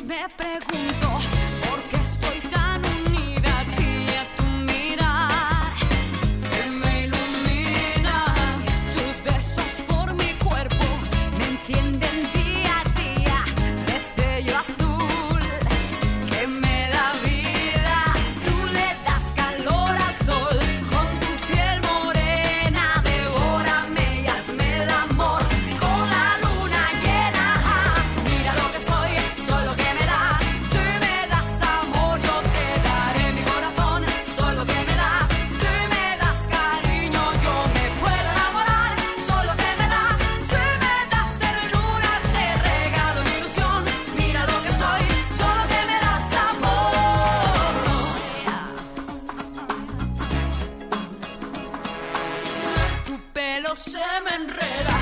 me pregunto por qué estoy tan unida a ti y a tu mirar que me ilumina. Tus besos por mi cuerpo me encienden día a día. Destello azul que me da vida. Tú le das calor al sol con tu piel morena. Devórame y hazme el amor con la luna llena. Mira lo que soy, solo que me das. Si me das amor yo te daré mi corazón. Solo que me das, si me das cariño yo me puedo enamorar. Solo que me das, si me das ternura te regalo mi ilusión. Mira lo que soy, solo que me das amor. Tu pelo se me enreda